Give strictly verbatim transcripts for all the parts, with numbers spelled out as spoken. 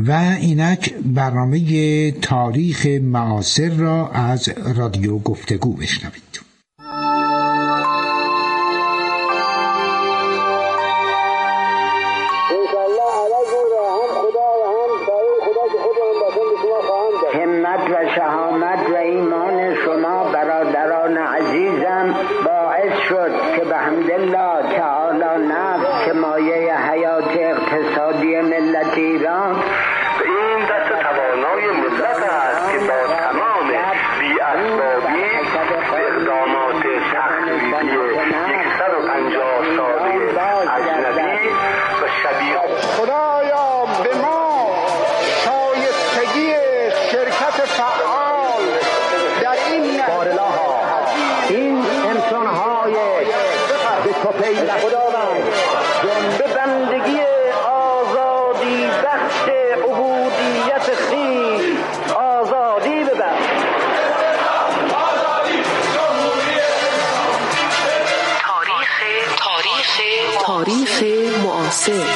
و اینک برنامه تاریخ معاصر را از رادیو گفتگو بشنوید. همت و شهامت و ایمان شما برادران عزیزم باعث شد که به حمدالله تعالی نفت که مایه حیات اقتصادی ملت ایران این دست توانای ملت است که با تمام بی‌اسبابی اقدامات تخریبی صد و پنجاه ساله اجنبی و شبیه خدایا به ما شایستگی شرکت فعال در این بارلاها این انسان‌های به کپی خداوند به بندگی آزادی بخش عبودیت خویش آزادی ببخش. تاریخ تاریخ معاصر.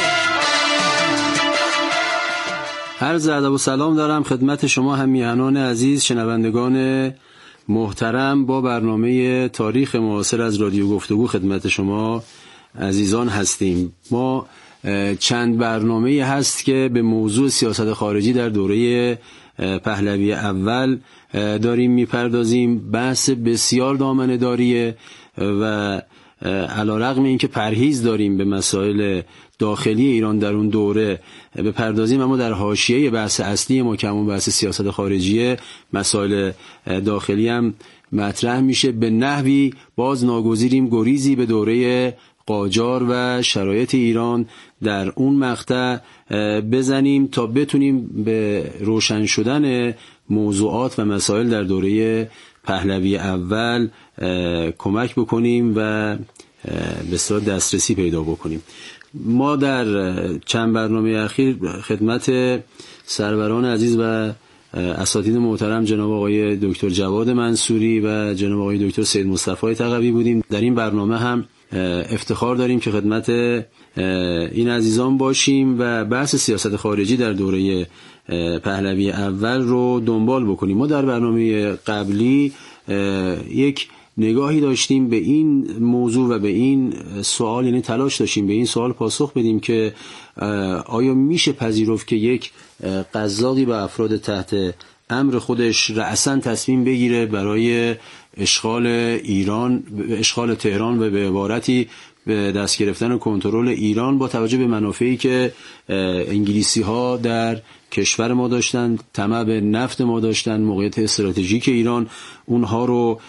عرض ادب و سلام دارم خدمت شما همیهنان عزیز شنوندگان محترم. با برنامه تاریخ معاصر از رادیو گفتگو خدمت شما عزیزان هستیم. ما چند برنامه هست که به موضوع سیاست خارجی در دوره پهلوی اول داریم میپردازیم. بحث بسیار دامنه داریه و علیرغم اینکه پرهیز داریم به مسائل داخلی ایران در اون دوره بپردازیم، اما در حاشیه بحث اصلی ما که همون بحث سیاست خارجی مسائل داخلی هم مطرح میشه. به نحوی باز ناگزیریم گریزی به دوره قاجار و شرایط ایران در اون مقطع بزنیم تا بتونیم به روشن شدن موضوعات و مسائل در دوره پهلوی اول کمک بکنیم و به اصطلاح دسترسی پیدا بکنیم. ما در چند برنامه اخیر خدمت سروران عزیز و اساتید محترم جناب آقای دکتر جواد منصوری و جناب آقای دکتر سید مصطفی تقوی بودیم. در این برنامه هم افتخار داریم که خدمت این عزیزان باشیم و بحث سیاست خارجی در دوره پهلوی اول رو دنبال بکنیم. ما در برنامه قبلی یک نگاهی داشتیم به این موضوع و به این سوال، یعنی تلاش داشتیم به این سوال پاسخ بدیم که آیا میشه پذیرفت که یک قزاقی و افراد تحت امر خودش رأساً تصمیم بگیره برای اشغال ایران، اشغال تهران و به عبارتی به دست گرفتن کنترل ایران با توجه به منافعی که انگلیسی ها در کشور ما داشتن، طمع به نفت ما داشتن، موقعیت استراتژیک ایران اونها رو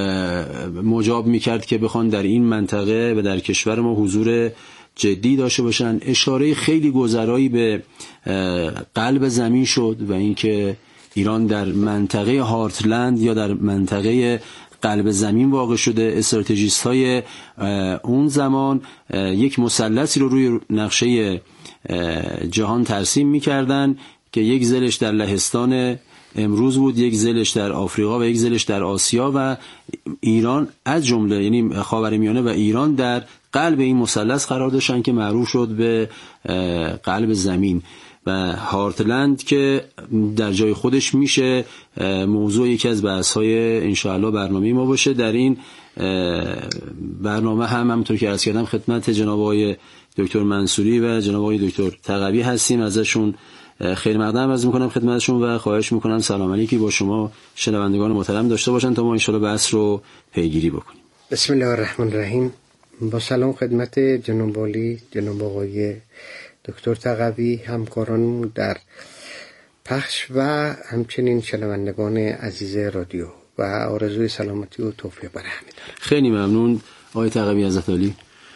مجاب میکرد که بخوان در این منطقه و در کشور ما حضور جدی داشته باشن. اشاره خیلی گذرایی به قلب زمین شد و اینکه ایران در منطقه هارتلند یا در منطقه قلب زمین واقع شده. استراتژیست های اون زمان یک مثلثی رو روی نقشه جهان ترسیم می‌کردن که یک زلش در لهستان امروز بود، یک زلش در آفریقا و یک زلش در آسیا و ایران از جمله، یعنی خاورمیانه و ایران در قلب این مثلث قرار داشتن که معروف شد به قلب زمین. و هارتلند که در جای خودش میشه موضوع یکی از بحث‌های انشاءالله برنامه ما باشه. در این برنامه هم همونطور که عرض کردم خدمت جناب آقای دکتر منصوری و جناب آقای دکتر تقوی هستیم. ازشون خیلی مقدم عرض میکنم خدمتشون و خواهش میکنم سلام علیکی با شما شنوندگان محترم داشته باشن تا ما انشاءالله بحث رو پیگیری بکنیم. بسم الله الرحمن الرحیم. با سلام خدمت جناب عالی جناب آقای دکتر تقوی، همکاران در پخش و همچنین شنوندگان عزیز رادیو و آرزوی سلامتی و توفیق برای همه دارم. خیلی ممنون آقای تقوی حضرت عالی.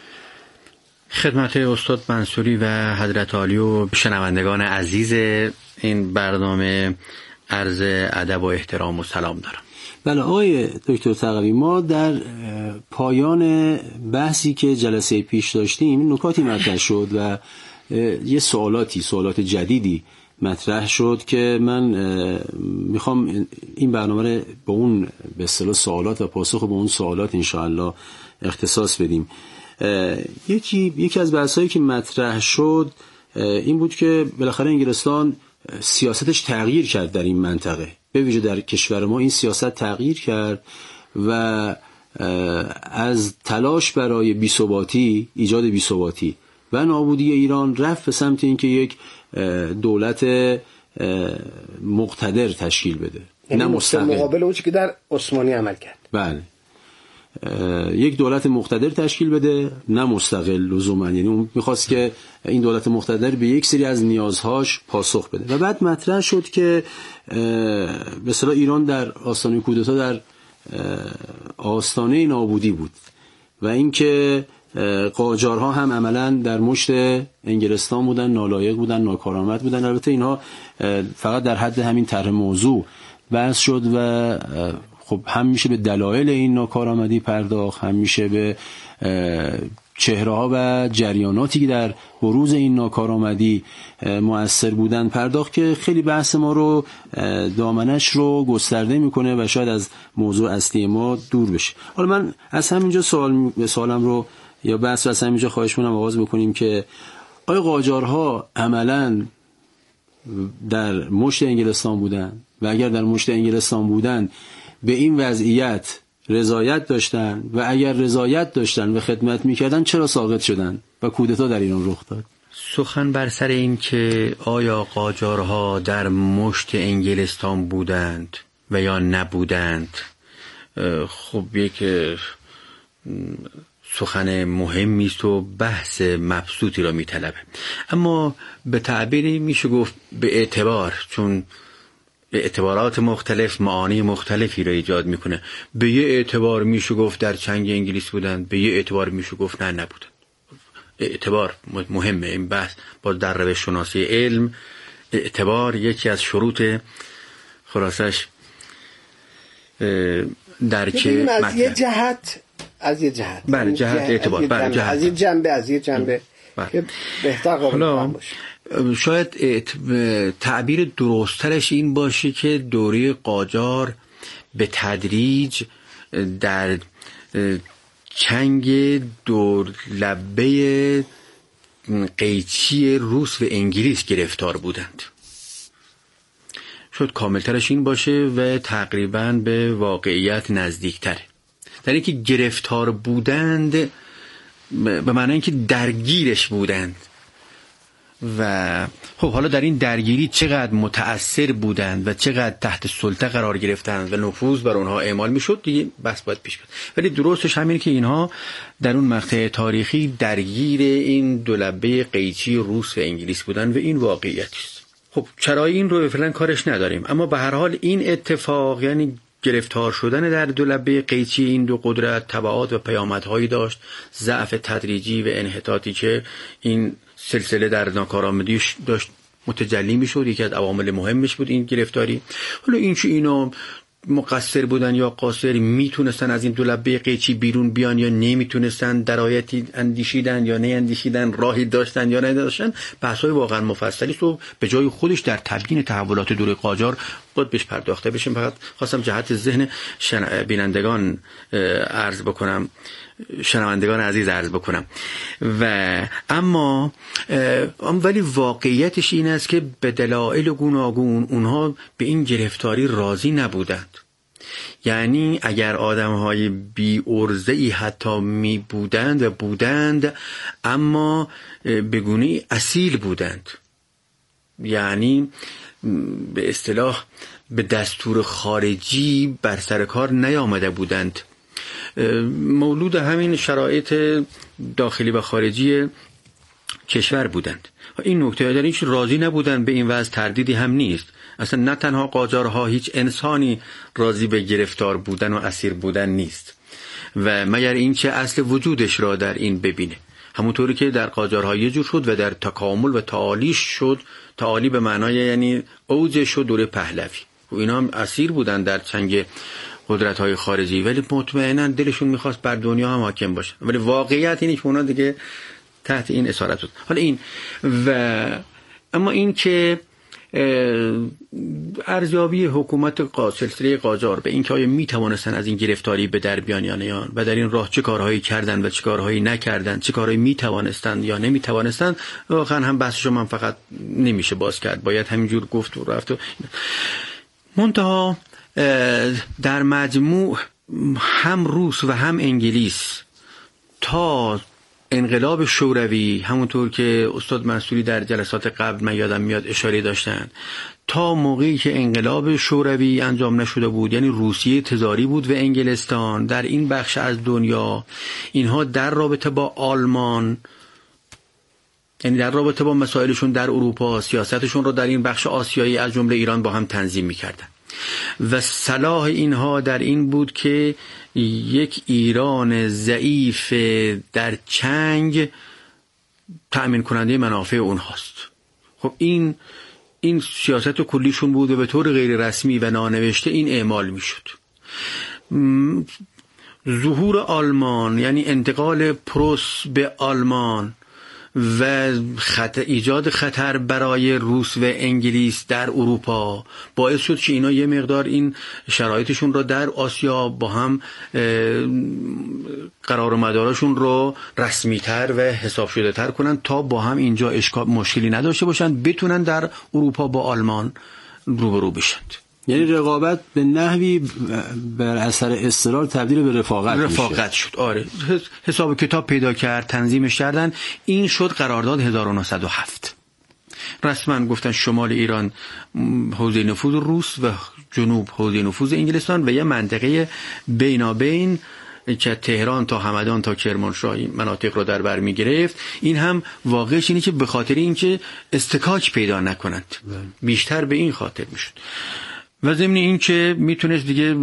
خدمت استاد منصوری و حضرت عالی و شنوندگان عزیز این برنامه عرض ادب و احترام و سلام دارم. بله آقای دکتر تقوی، ما در پایان بحثی که جلسه پیش داشتیم نکاتی مطرح شد و یه سوالاتی سوالات جدیدی مطرح شد که من میخوام این برنامه رو به اون به اصطلاح سوالات و پاسخ به اون سوالات انشاءالله اختصاص بدیم. یکی یکی از بحثایی که مطرح شد این بود که بالاخره انگلستان سیاستش تغییر کرد در این منطقه، به ویژه در کشور ما این سیاست تغییر کرد و از تلاش برای بی‌ثباتی، ایجاد بی‌ثباتی و نابودی ایران رفت به سمت اینکه یک دولت مقتدر تشکیل بده، نه مستقل، مقابل اون که در عثمانی عمل کرد. بله، یک دولت مقتدر تشکیل بده، نه مستقل لزوما. یعنی اون میخواست که این دولت مقتدر به یک سری از نیازهاش پاسخ بده و بعد مطرح شد که به اصطلاح ایران در آستانه کودتا در آستانه نابودی بود و اینکه قاجارها هم عملاً در مشت انگلستان بودن، نالایق بودن، ناکارآمد بودن. البته اینها فقط در حد همین طرح موضوع بحث شد و خب هم میشه به دلایل این ناکارآمدی پرداخت، هم میشه به چهره‌ها و جریاناتی که در بروز این ناکارآمدی مؤثر بودن پرداخت که خیلی بحث ما رو دامنش رو گسترده میکنه و شاید از موضوع اصلی ما دور بشه. حالا من از همینجا سوال سوالم رو یا بحث رو از همینجا خواهش می‌کنم آغاز بکنیم که آیا قاجارها عملاً در مشت انگلستان بودن و اگر در مشت انگلستان بودن به این وضعیت رضایت داشتن و اگر رضایت داشتن و خدمت میکردن چرا ساقط شدن و کودتا در ایران رخ داد؟ سخن بر سر این که آیا قاجارها در مشت انگلستان بودند و یا نبودند خب یک سخن مهمی است و بحث مبسوطی را میطلبه، اما به تعبیری میشه گفت به اعتبار، چون اعتبارات مختلف معانی مختلفی را ایجاد میکنه. به یه اعتبار میشه گفت در چنگ انگلیس بودن، به یه اعتبار میشه گفت نه نبودن. اعتبار مهمه. این بحث با در روش شناسی علم اعتبار یکی از شروط خلاصش درک مطلب از یه جهت از یه جهت بله جهت اعتبار بله جهت از یه جنبه از یه جنبه که بهتر قابل فهم باشه. شاید تعبیر درست‌ترش این باشه که دوره قاجار به تدریج در چنگ دور لبه قیچی روس و انگلیس گرفتار بودند. شاید کاملترش این باشه و تقریباً به واقعیت نزدیکتره. در اینکه گرفتار بودند به معنی اینکه درگیرش بودند و خب حالا در این درگیری چقدر متأثر بودند و چقدر تحت سلطه قرار گرفتند و نفوذ بر اونها اعمال میشد دیگه بس باید پیش برد. ولی درستش همینه که اینها در اون مقطع تاریخی درگیر این دو لبه قیچی روس و انگلیس بودن و این واقعیتی است. خب چرا این رو فعلا کارش نداریم، اما به هر حال این اتفاق یعنی گرفتار شدن در دو لبه قیچی این دو قدرت تبعات و پیامدهایی داشت، ضعف تدریجی و انحطاطی که این سلسله در ناکارآمدیش داشت متجلی میشد. یکی از عوامل مهمش بود این گرفتاری. حالا این چه اینا مقصر بودن یا قاصر، میتونستن از این دو لبه قیچی بیرون بیان یا نمیتونستن، درایتی اندیشیدن یا نه اندیشیدن، راهی داشتن یا نداشتن، بحث‌های واقعا مفصلی است و به جای خودش در تبیین تحولات دوره قاجار باید بهش پرداخته بشه. فقط خواستم جهت ذهن شن... بینندگان عرض بکنم، شنوندگان عزیز عرض بکنم. و اما ولی واقعیتش این است که به دلایل گوناگون اونها به این گرفتاری راضی نبودند. یعنی اگر آدم‌های بی ارزه‌ای حتی می بودند و بودند اما به گونه‌ای اصیل بودند، یعنی به اصطلاح به دستور خارجی بر سر کار نیامده بودند، مولود همین شرایط داخلی و خارجی کشور بودند. این نکته در اینش راضی نبودند به این وضع تردیدی هم نیست. اصلا نه تنها قاجارها، هیچ انسانی راضی به گرفتار بودن و اسیر بودن نیست و مگر این چه اصل وجودش را در این ببینه. همونطوری که در قاجارها یه جور شد و در تکامل و تعالیش شد، تعالی به معنای یعنی اوج شد دوره پهلوی و اینا هم اسیر بودن در چنگ قدرت‌های خارجی، ولی مطمئنا دلشون می‌خواست بر دنیا هم حاکم باشن، ولی واقعیت اینه که اونا دیگه تحت این اسارت بود. حالا این و اما این که ارزیابی حکومت سلسله قاجار به اینکه آیا می توانستن از این گرفتاری به در بیان یا نه و در این راه چه کارهایی کردن و چه کارهایی نکردن، چه کارهایی می توانستن یا نمی توانستن، واقعا هم بحثشو من فقط نمیشه باز کرد، باید همینجور گفت و رفت. منتها در مجموع هم روس و هم انگلیس تا انقلاب شوروی، همونطور که استاد منصوری در جلسات قبل من یادم میاد اشاره داشتن، تا موقعی که انقلاب شوروی انجام نشده بود، یعنی روسیه تزاری بود و انگلستان در این بخش از دنیا، اینها در رابطه با آلمان، یعنی در رابطه با مسائلشون در اروپا، سیاستشون رو در این بخش آسیایی از جمله ایران با هم تنظیم می‌کردن و صلاح اینها در این بود که یک ایران ضعیف در چنگ تأمین کننده منافع اونهاست. خب این این سیاست کلیشون بود و به طور غیر رسمی و نانوشته این اعمال میشد. ظهور آلمان، یعنی انتقال پروس به آلمان و خطر ایجاد خطر برای روس و انگلیس در اروپا باعث شد که اینا یه مقدار این شرایطشون رو در آسیا با هم قرار و مدارشون رو رسمی تر و حساب شده تر کنن تا با هم اینجا اشکال مشکلی نداشته باشن، بتونن در اروپا با آلمان روبرو بشند. یعنی رقابت به نحوی بر اثر اضطرار تبدیل به رفاقت رفاقت میشه. شد. آره، حساب کتاب پیدا کرد، تنظیمش کردن. این شد قرارداد هزار و نهصد و هفت. رسما گفتن شمال ایران حوزه نفوذ روس و جنوب حوزه نفوذ انگلستان و یه منطقه بینابین که تهران تا همدان تا کرمانشاه مناطق رو در بر می گرفت. این هم واقعش اینه که به خاطر اینکه استکاک پیدا نکنند، بیشتر به این خاطر میشد. و ضمن این که میتونست دیگه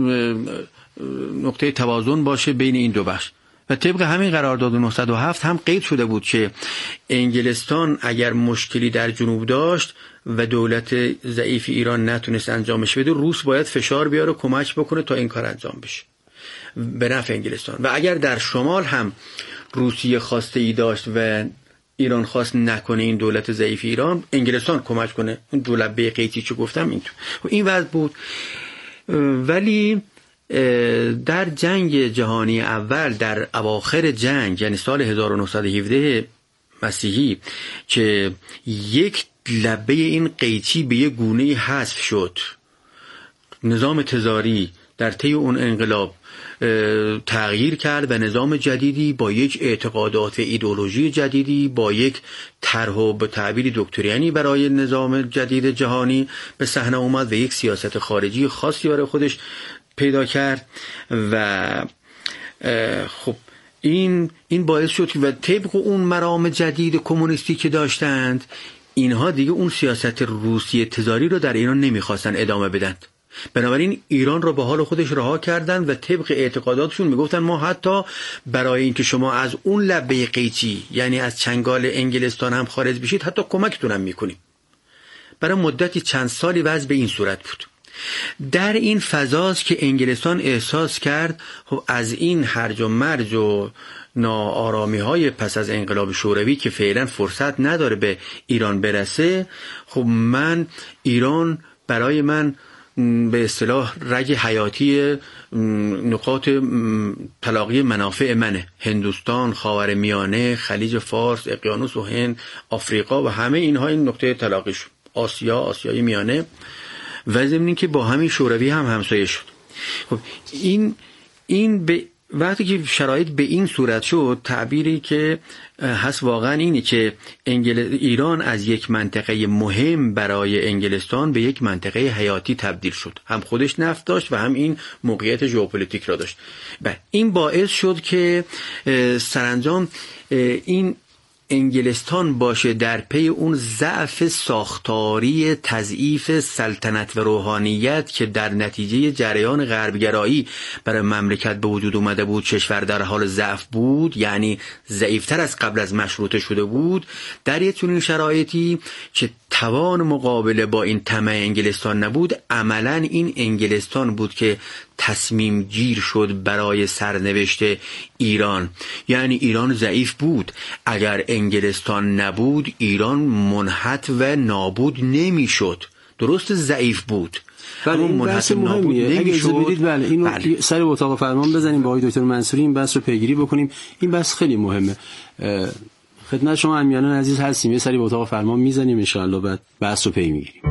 نقطه توازن باشه بین این دو بخش. و طبق همین قرارداد نهصد و هفت هم قید شده بود که انگلستان اگر مشکلی در جنوب داشت و دولت ضعیف ایران نتونست انجامش بده، روس باید فشار بیاره کمک بکنه تا این کار انجام بشه به نفع انگلستان. و اگر در شمال هم روسیه خواسته ای داشت و ایران خواست نکنه این دولت ضعیف ایران، انگلستان کمک کنه. اون دو لبه قیچی که گفتم این تو این وضع بود. ولی در جنگ جهانی اول، در اواخر جنگ، یعنی سال هزار و نهصد و هفده مسیحی، که یک لبه این قیچی به یک گونه حذف شد، نظام تزاری در طی اون انقلاب تغییر کرد و نظام جدیدی با یک اعتقادات و ایدئولوژی جدیدی، با یک طرح و به تعبیری دکترینی برای نظام جدید جهانی به صحنه اومد و یک سیاست خارجی خاصی برای خودش پیدا کرد. و خب این این باعث شد که و طبق اون مرام جدید کمونیستی که داشتند، اینها دیگه اون سیاست روسیه تزاری رو در ایران نمیخواستن ادامه بدن. بنابراین ایران رو به حال خودش رها کردن و طبق اعتقاداتشون میگفتن ما حتی برای اینکه شما از اون لبه قیچی، یعنی از چنگال انگلستان هم خارج بشید، حتی کمکتون هم میکنیم. برای مدتی چند سالی وضع به این صورت بود. در این فضاست که انگلستان احساس کرد خب از این هرج و مرج و ناآرامی های پس از انقلاب شوروی که فعلا فرصت نداره به ایران برسه، خب من ایران برای من به اصطلاح رگ حیاتی نقاط تلاقی منافع منه. هندوستان، خاورمیانه، خلیج فارس، اقیانوس و هند، آفریقا و همه اینها این نقطه تلاقیش، آسیا، آسیای میانه، و ضمن که با همین شوروی هم همسایه شد. خب این این به وقتی که شرایط به این صورت شد، تعبیری که هست واقعا اینه که انگل... ایران از یک منطقه مهم برای انگلستان به یک منطقه حیاتی تبدیل شد. هم خودش نفت داشت و هم این موقعیت ژئوپلیتیک را داشت. و این باعث شد که سرانجام این انگلستان باشه در پی اون ضعف ساختاری تضعیف سلطنت و روحانیت که در نتیجه جریان غربگرایی برای مملکت به وجود اومده بود، کشور در حال ضعف بود، یعنی ضعیفتر از قبل از مشروطه شده بود. در یک چنین شرایطی که توان مقابله با این طمع انگلستان نبود، عملاً این انگلستان بود که تصمیم گیر شد برای سرنوشت ایران. یعنی ایران ضعیف بود، اگر انگلستان نبود ایران منحط و نابود نمی شد. درست ضعیف بود. بله این بحث مهمیه. اگه اجازه بدید بله اینو بله. سر اتاق فرمان بزنیم با آقای دکتر منصوری این بحث رو پیگیری بکنیم. این بحث خیلی مهمه. خدمت شما امیانان عزیز هستیم، یه سری به اتاق فرمان میزنیم ان شاء الله بعد بحث رو پی میگیریم.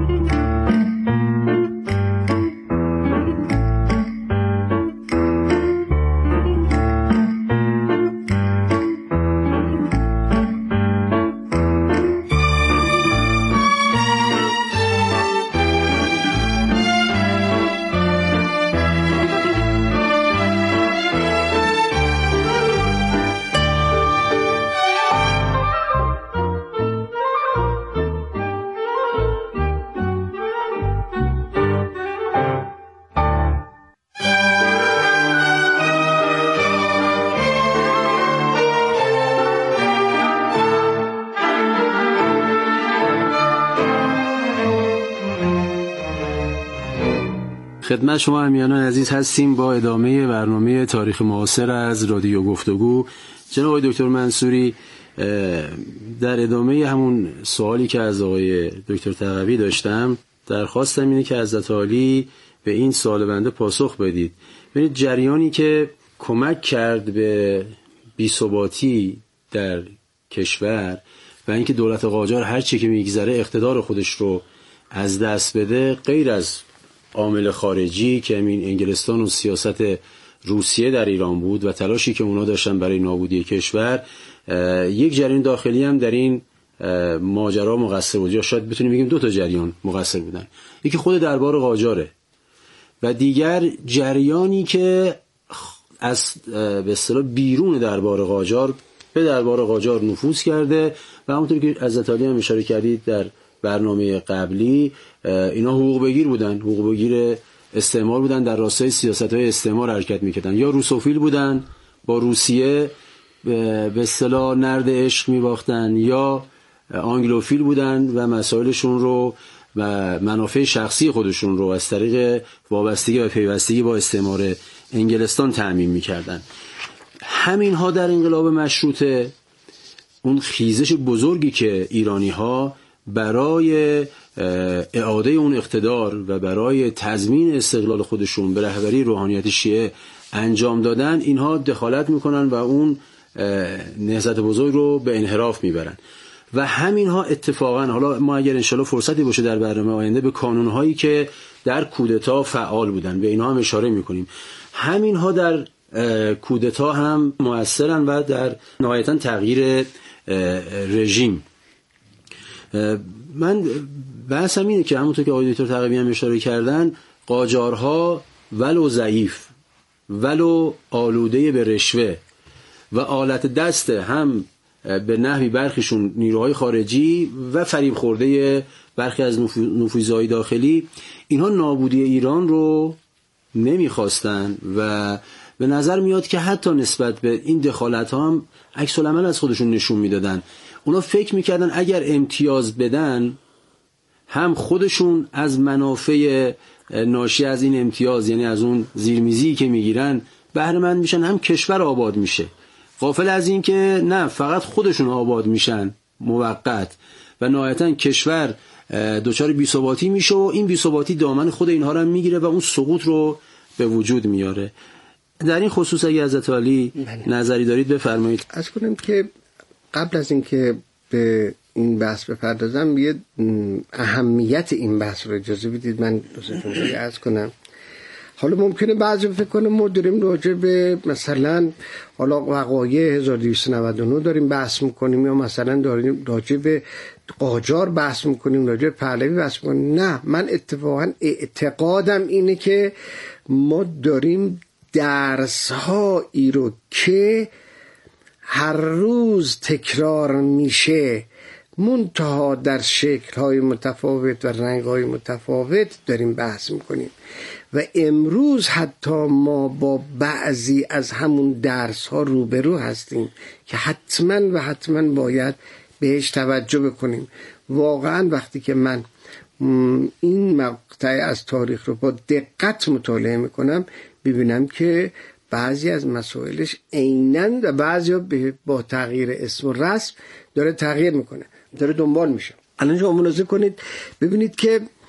خدمت شما امیانان عزیز هستیم با ادامه برنامه تاریخ معاصر از رادیو گفتگو. جناب آقای دکتر منصوری، در ادامه همون سوالی که از آقای دکتر تقوی داشتم درخواستم اینه که حضرت عالی به این سوال بنده پاسخ بدید. ببینید جریانی که کمک کرد به بی‌ثباتی در کشور و اینکه دولت قاجار هر چی که میگذره اقتدار خودش رو از دست بده، غیر از عامل خارجی که همین انگلستان و سیاست روسیه در ایران بود و تلاشی که اونا داشتن برای نابودی کشور، یک جریان داخلی هم در این ماجرا مقصر بود، یا شاید بتونیم بگیم دو تا جریان مقصر بودن. یکی خود دربار قاجاره و دیگر جریانی که از به اصطلاح بیرون دربار قاجار به دربار قاجار نفوذ کرده و همونطور که حضرت علی هم اشاره کردید در برنامه قبلی، اینا حقوق بگیر بودن، حقوق بگیر استعمار بودن، در راستای سیاست‌های استعمار حرکت می‌کردن، یا روسوفیل بودن با روسیه به اصطلاح نرد عشق می‌باختن، یا آنگلوفیل بودن و مسائلشون رو و منافع شخصی خودشون رو از طریق وابستگی و پیوستگی با استعمار انگلستان تأمین می‌کردن. همین‌ها در انقلاب مشروطه اون خیزش بزرگی که ایرانی‌ها برای اعاده اون اقتدار و برای تضمین استقلال خودشون به رهبری روحانیت شیعه انجام دادن، اینها دخالت میکنن و اون نهضت بزرگ رو به انحراف میبرن. و همینها اتفاقا، حالا ما اگر انشالله فرصتی باشه در برنامه آینده به کانونهایی که در کودتا فعال بودن به اینها هم اشاره میکنیم، همینها در کودتا هم مؤثرن و در نهایتا تغییر رژیم. من بحثم اینه که همونطور که آقای دکتر تقوی هم اشاره کردن، قاجارها ولو ضعیف ولو آلوده به رشوه و آلت دست هم به نحوی برخیشون نیروهای خارجی و فریب خورده برخی از نفوذهای داخلی، اینها نابودی ایران رو نمیخواستن و به نظر میاد که حتی نسبت به این دخالت ها هم عکس العمل از خودشون نشون میدادن. اونا فکر میکردن اگر امتیاز بدن، هم خودشون از منافع ناشی از این امتیاز، یعنی از اون زیرمیزی که میگیرن، بهره مند میشن، هم کشور آباد میشه. غافل از این که نه، فقط خودشون آباد میشن موقت و نهایتا کشور دچار بی‌ثباتی میشه و این بی‌ثباتی دامن خود اینها رو میگیره و اون سقوط رو به وجود میاره. در این خصوص اگه حضرت علی نظری دارید بفرمایید. از کنم که قبل از اینکه به این بحث بپردازم، یه اهمیت این بحث رو اجازه بدید من دو سه جمله عرض کنم. حالا ممکنه بعضی فکر کنه ما داریم راجع به مثلا حالا وقایع هزار و دویست و نود و نه داریم بحث میکنیم، یا مثلا داریم راجع به قاجار بحث میکنیم، راجع به پهلوی بحث میکنیم. نه، من اتفاقا اعتقادم اینه که ما داریم درس هایی رو که هر روز تکرار میشه، منتها در شکل‌های متفاوت و رنگ‌های متفاوت داریم بحث میکنیم و امروز حتی ما با بعضی از همون درس‌ها روبرو هستیم که حتما و حتما باید بهش توجه بکنیم. واقعا وقتی که من این مقطع از تاریخ رو با دقت مطالعه میکنم، ببینم که بعضی از مسائلش عیناً و بعضی با تغییر اسم و رسم داره تغییر میکنه، داره دنبال میشه. الان شما ملاحظه کنید، ببینید که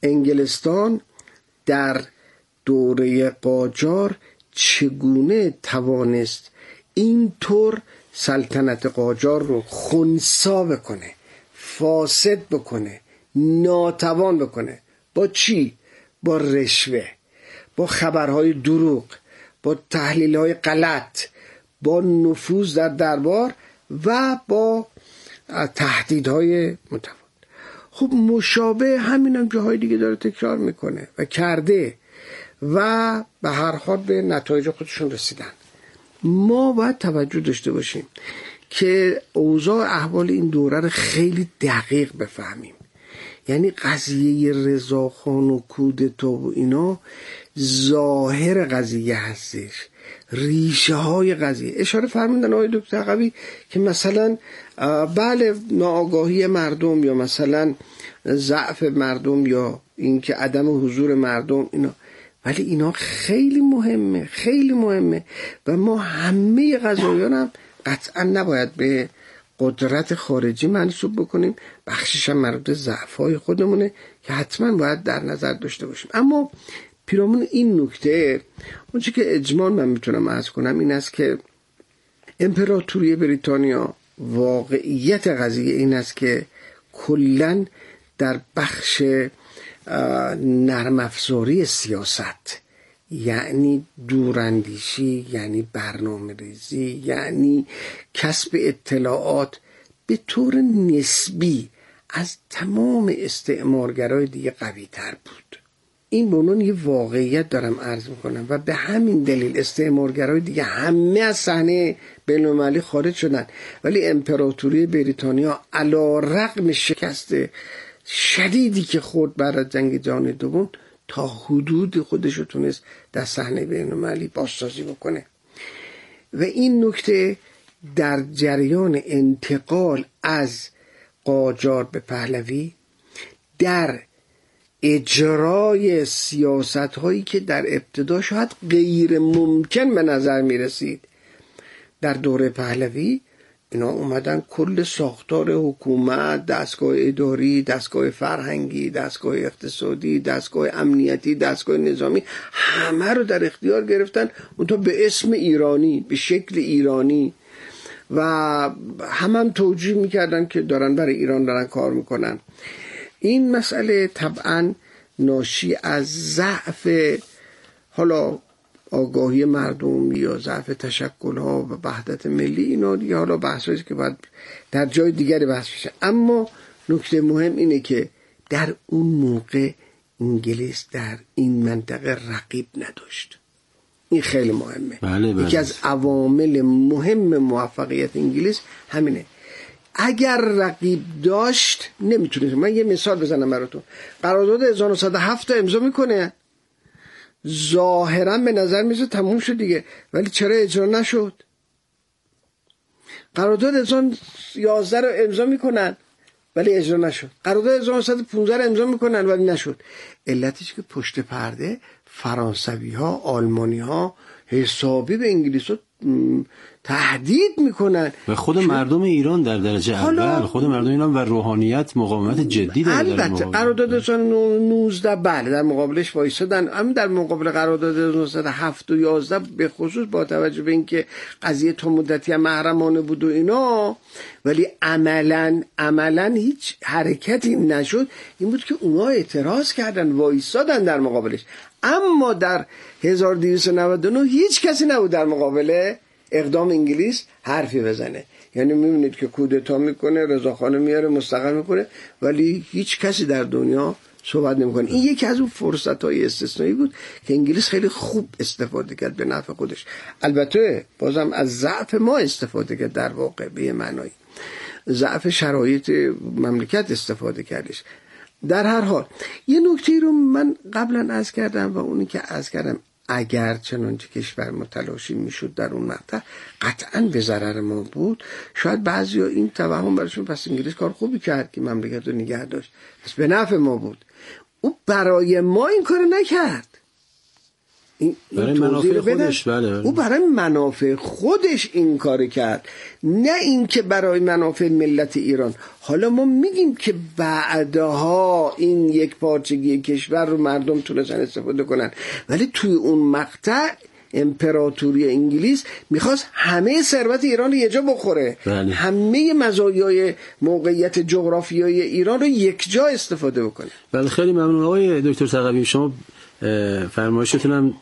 انگلستان در دوره قاجار چگونه توانست اینطور سلطنت قاجار رو خنثی بکنه، فاسد بکنه، ناتوان بکنه. با چی؟ با رشوه، با خبرهای دروغ، با تحلیلهای غلط، با نفوذ در دربار و با تهدیدهای متفاوت. خب مشابه همین هم جاهای دیگه داره تکرار میکنه و کرده و به هر حال به نتایج خودشون رسیدن. ما باید توجه داشته باشیم که اوضاع احوال این دوره رو خیلی دقیق بفهمیم. یعنی قضیه رضاخان و کودتا و اینا ظاهر قضیه هستش، ریشه های قضیه. اشاره فرمودن آقای دکتر تقوی که مثلا بله ناآگاهی مردم یا مثلا ضعف مردم یا اینکه عدم حضور مردم اینا، ولی اینا خیلی مهمه، خیلی مهمه و ما همه قضایان هم قطعا نباید به قدرت خارجی منسوب بکنیم، بخشش هم مربوط به ضعف‌های خودمونه که حتما باید در نظر داشته باشیم. اما پیرامون این نکته اونچه که اجمال من میتونم عرض کنم این است که امپراتوری بریتانیا واقعیت قضیه این است که کلاً در بخش نرم افزاری سیاست، یعنی دوراندیشی، یعنی برنامه ریزی، یعنی کسب اطلاعات، به طور نسبی از تمام استعمارگرای دیگه قوی تر بود. این به عنوان یه واقعیت دارم عرض میکنم و به همین دلیل استعمارگرای دیگه همه از صحنه بین‌المللی خارج شدن، ولی امپراتوری بریتانیا علی رغم شکست شدیدی که خورد بعد از جنگ جهانی دوم تا حدود خودش رو تونست در صحنه بین‌المللی بازسازی بکنه. و این نکته در جریان انتقال از قاجار به پهلوی در اجرای سیاست هایی که در ابتدا شاید غیر ممکن به نظر می رسید در دوره پهلوی، اینا اومدن کل ساختار حکومت، دستگاه اداری، دستگاه فرهنگی، دستگاه اقتصادی، دستگاه امنیتی، دستگاه نظامی، همه رو در اختیار گرفتن، اونطور به اسم ایرانی، به شکل ایرانی و هم هم توجیه میکردن که دارن برای ایران دارن کار میکنن. این مسئله طبعا ناشی از ضعف حالا آگاهی مردم یا ضعف تشکل‌ها و وحدت ملی، اینا دیگه حالا بحثایی که باید در جای دیگری بحث بشه. اما نکته مهم اینه که در اون موقع انگلیس در این منطقه رقیب نداشت. این خیلی مهمه. بله بله. یکی از عوامل مهم موفقیت انگلیس همینه. اگر رقیب داشت نمیتونه. من یه مثال بزنم براتون. قرارداد هزار و نهصد و هفت تا امضا میکنه، ظاهرا به نظر میسه تموم شد دیگه، ولی چرا اجرا نشد؟ قرارداد هزار و یازده رو امضا میکنن ولی اجرا نشد. قرارداد هزار و نهصد و پانزده رو امضا میکنن ولی نشد. علتش که پشت پرده فرانسوی ها، آلمانی ها حسابی به انگلیس ها تهدید میکنن و خود مردم ایران در درجه اول، خود مردم ایران و روحانیت مقاومت جدی داره. البته قرارداد هزار و نوزده بله در مقابلش وایسادن، اما در مقابل قرارداد هزار و نهصد و هفت و یازده به خصوص با توجه به اینکه قضیه تا مدتی محرمانه بود و اینا، ولی عملا عملا هیچ حرکتی نشد. این بود که اونا اعتراض کردن، وایسادن در مقابلش. اما در هزار و دویست و نود و نه هیچ کسی نبود در مقابل اقدام انگلیس حرفی بزنه. یعنی میبینید که کودتا میکنه، رضاخانه میاره، مستقل میکنه، ولی هیچ کسی در دنیا صحبت نمیکنه. این یکی از اون فرصت‌های استثنایی بود که انگلیس خیلی خوب استفاده کرد به نفع خودش. البته بازم از ضعف ما استفاده کرد، در واقع به یه معنایی ضعف شرایط مملکت استفاده کردش. در هر حال یه نکته رو من قبلا عرض کردم و اونی که عرض کردم، اگر چنانچه کشور متلاشی میشد در اون مقطع قطعاً به ضرر ما بود. شاید بعضیا این توهم براشون پس انگلیس کار خوبی کرد که مملکت رو نگه داشت، پس به نفع ما بود. او برای ما این کار نکرد. این برای منافع خودش. بله. او برای منافع خودش این کار کرد، نه اینکه برای منافع ملت ایران. حالا ما میگیم که بعدها این یک پارچگی کشور رو مردم تونستن استفاده کنن، ولی توی اون مقطع امپراتوری انگلیس میخواست همه ثروت ایران رو یه جا بخوره. بله. همه مزایای موقعیت جغرافیایی ایران رو یک جا استفاده بکنه. بله خیلی ممنون آقای دکتر تقوی. شما فرمایشتون هم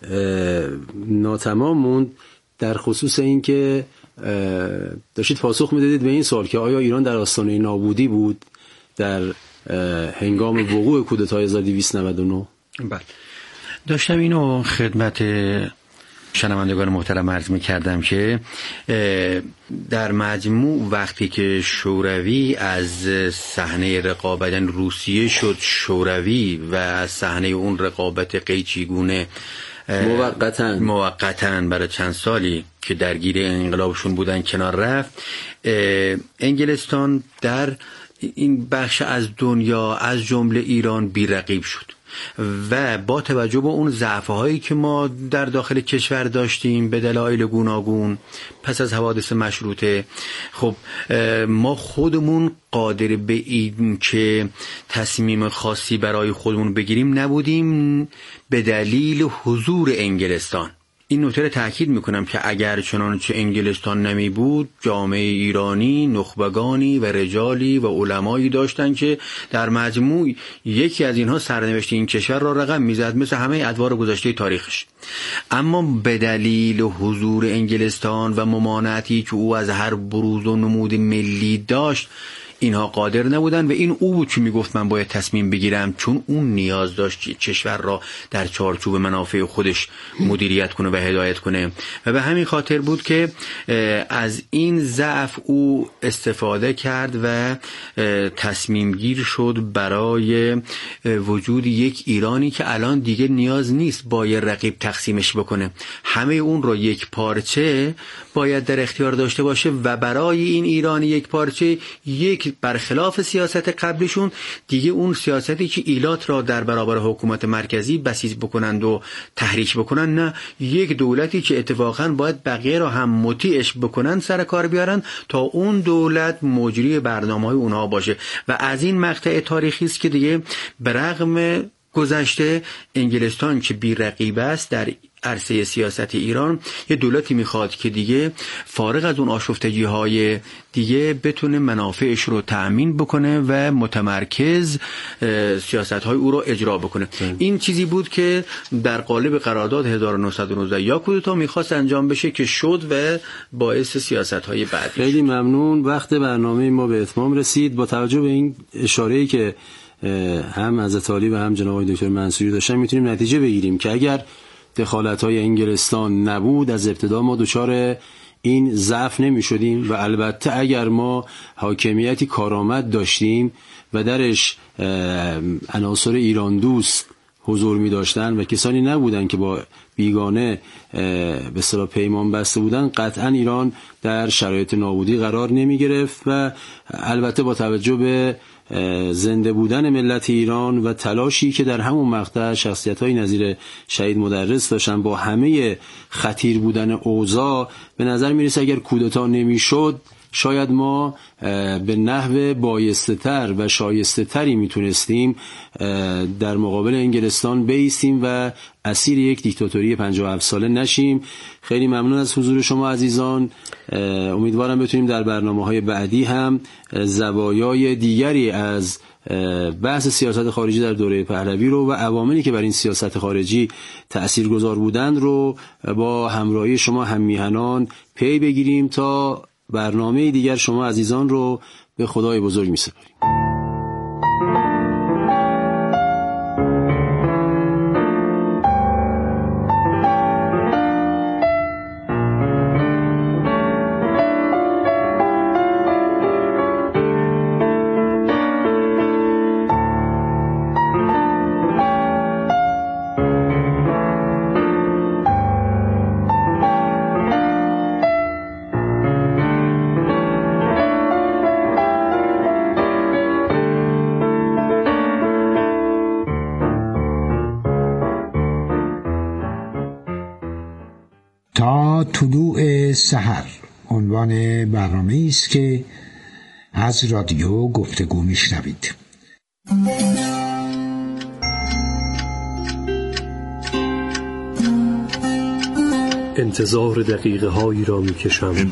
ناتمام موند در خصوص این که داشتید پاسخ میدادید به این سوال که آیا ایران در آستانه نابودی بود در هنگام وقوع کودتای هزار و دویست و نود و نه؟ بله داشتم اینو خدمت شنوندگان محترم عرض می‌کردم که در مجموع وقتی که شوروی از صحنه رقابت روسیه شد شوروی و از صحنه اون رقابت قیچیگونه موقتاً موقتاً برای چند سالی که درگیر انقلابشون بودن کنار رفت، انگلستان در این بخش از دنیا از جمله ایران بی‌رقیب شد و با توجه به اون ضعف‌هایی که ما در داخل کشور داشتیم به دلایل گوناگون پس از حوادث مشروطه، خب ما خودمون قادر به این که تصمیم خاصی برای خودمون بگیریم نبودیم به دلیل حضور انگلستان. این نکته رو تأکید میکنم که اگر چنانچه انگلستان نمی بود جامعه ایرانی نخبگانی و رجالی و علمایی داشتن که در مجموع یکی از اینها سرنوشت این کشور را رقم میزد مثل همه ادوار گذشته تاریخش. اما به دلیل حضور انگلستان و ممانعتی که او از هر بروز و نمود ملی داشت اینها قادر نبودن و این او بود که میگفت من باید تصمیم بگیرم، چون اون نیاز داشت کشور را در چارچوب منافع خودش مدیریت کنه و هدایت کنه و به همین خاطر بود که از این ضعف او استفاده کرد و تصمیم گیر شد برای وجود یک ایرانی که الان دیگه نیاز نیست با یه رقیب تقسیمش بکنه، همه اون رو یک پارچه باید در اختیار داشته باشه و برای این ایران یک پارچه یک برخلاف سیاست قبلشون دیگه اون سیاستی که ایلات را در برابر حکومت مرکزی بسیج بکنند و تحریک بکنند، نه یک دولتی که اتفاقا باید بقیه را هم مطیعش بکنند سر کار بیارن تا اون دولت مجری برنامه‌های اونها باشه. و از این مقطع تاریخی است که دیگه برغم گذشته انگلستان که بی رقیب است در عرصه سیاست ایران یه دولتی میخواد که دیگه فارغ از اون آشفتگی های دیگه بتونه منافعش رو تأمین بکنه و متمرکز سیاست های او رو اجرا بکنه. ام. این چیزی بود که در قالب قرارداد هزار و نهصد و نوزده یا کودتا میخواست انجام بشه که شد و باعث سیاست های بعدی. خیلی ممنون. وقت برنامه ما به اتمام رسید. با توجه به این اشاره‌ای که هم حضرت عالی و هم جناب دکتر منصوری داشتن میتونیم نتیجه بگیریم که اگر دخالت‌های انگلستان نبود از ابتدا ما دچار این ضعف نمی‌شدیم و البته اگر ما حاکمیتی کارآمد داشتیم و درش عناصر ایران دوست حضور می‌داشتن و کسانی نبودن که با بیگانه به اصطلاح پیمان بسته بودن، قطعا ایران در شرایط نابودی قرار نمی‌گرفت و البته با توجه به زنده بودن ملت ایران و تلاشی که در همون مقطع شخصیت‌های نظیر شهید مدرس داشتن با همه خطیر بودن اوضاع، به نظر میرسه اگر کودتا نمیشد شاید ما به نحو بایسته تر و شایسته تری میتونستیم در مقابل انگلستان بایستیم و اسیر یک دیکتاتوری پنجاه و هفت ساله نشیم. خیلی ممنون از حضور شما عزیزان. امیدوارم بتونیم در برنامه‌های بعدی هم زوایای دیگری از بحث سیاست خارجی در دوره پهلوی رو و عواملی که بر این سیاست خارجی تأثیرگذار بودند رو با همراهی شما هم میهنان پی بگیریم. تا برنامه دیگر شما عزیزان رو به خدای بزرگ می‌سپاریم. طلوع سحر عنوان برنامه است که از رادیو گفتگو میشنوید. انتظار دقیقه هایی را می کشم